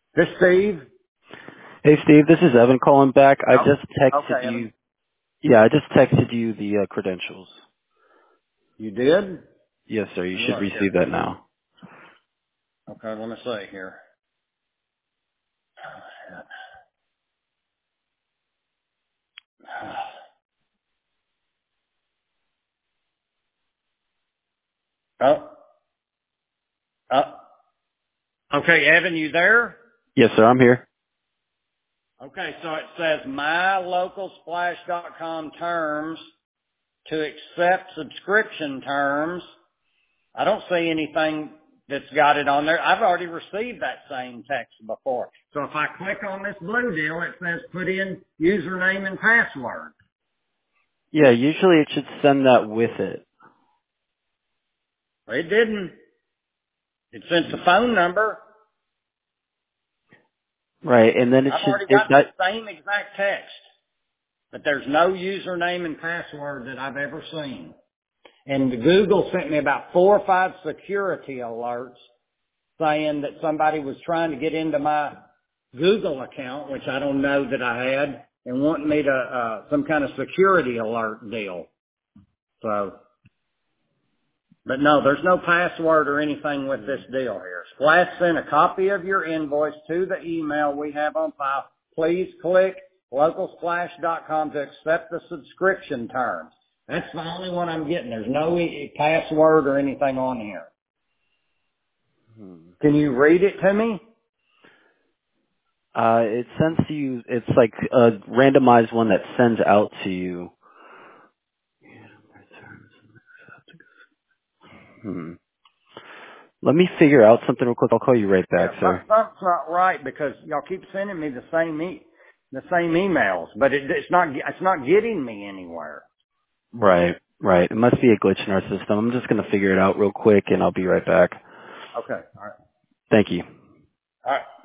This Steve? Hey, Steve, this is Evan calling back. I Oh, just texted okay, Evan. you. Yeah, I just texted you the credentials. You did? Yes, sir. You Let me should look here. receive that now. Okay, let me see here. Oh, oh. Okay, Evan, you there? Yes, sir. I'm here. Okay, so it says mylocalsplash.com terms to accept subscription terms. I don't see anything that's got it on there. I've already received that same text before. So if I click on this blue deal, it says put in username and password. Yeah, usually it should send that with it. It didn't. It sent the phone number. Right, and then it I've should already it got the that. same exact text, but there's no username and password that I've ever seen. And Google sent me about 4 or 5 security alerts saying that somebody was trying to get into my Google account, which I don't know that I had, and wanting me to, some kind of security alert deal. So, but no, there's no password or anything with this deal here. Splash sent a copy of your invoice to the email we have on file. Please click localsplash.com to accept the subscription terms. That's the only one I'm getting. There's no password or anything on here. Can you read it to me? It sends to you. It's like a randomized one that sends out to you. Hmm. Let me figure out something real quick. I'll call you right back, Yeah, sir. something's not right because y'all keep sending me the same emails, but it's not getting me anywhere. Right, right. It must be a glitch in our system. I'm just gonna figure it out real quick, and I'll be right back. Okay, all right, Thank you. all right.